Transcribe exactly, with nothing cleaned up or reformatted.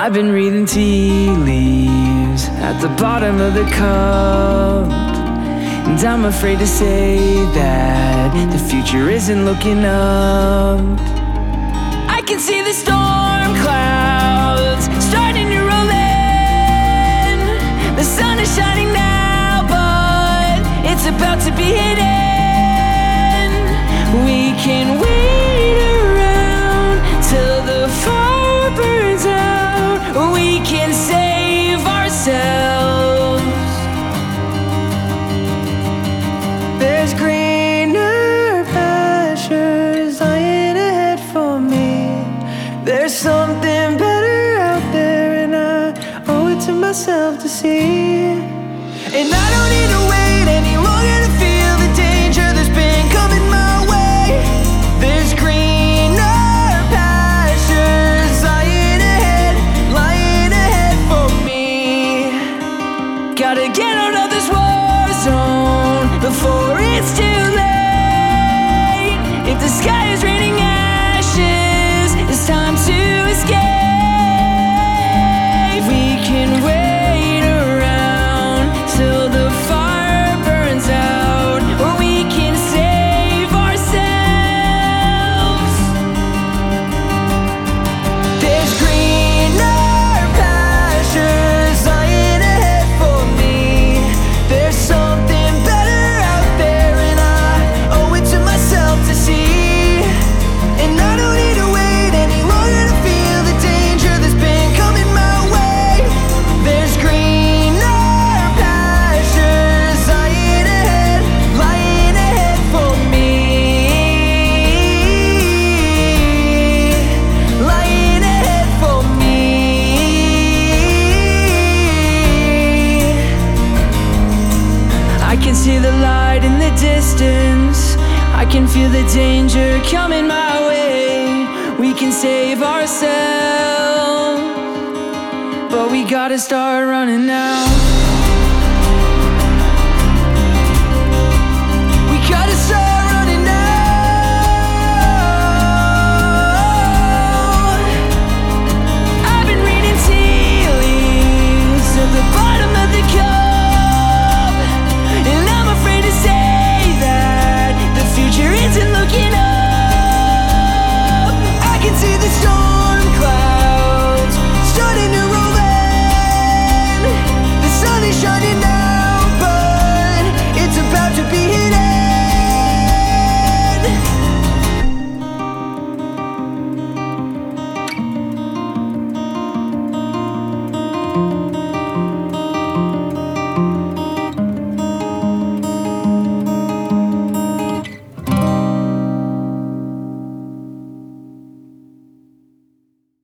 I've been reading tea leaves at the bottom of the cup, and I'm afraid to say that the future isn't looking up. I can see the storm clouds starting to roll in. The sun is shining now, but it's about to be hidden. We can wait around till the fire burns out. We can save ourselves. There's greener pastures lying ahead for me. There's something better out there, and I owe it to myself to see. And I don't need to wait any longer to feel the danger that's been coming my way. There's greener pastures lying ahead, lying ahead for me. Gotta get out of this war zone before it's too late. If the sky is raining ashes, it's time to escape. We can wait around till the fire burns out, or we can save ourselves. There's greener pastures lying ahead for me. There's something better out there, and I owe it to myself to see. And I don't need to wait any longer to feel the danger that's been coming my way. There's greener pastures lying ahead, lying ahead for me. Lying ahead for me. I can see the light in the distance. I can feel the danger coming my way. We can save ourselves, but we gotta start running now.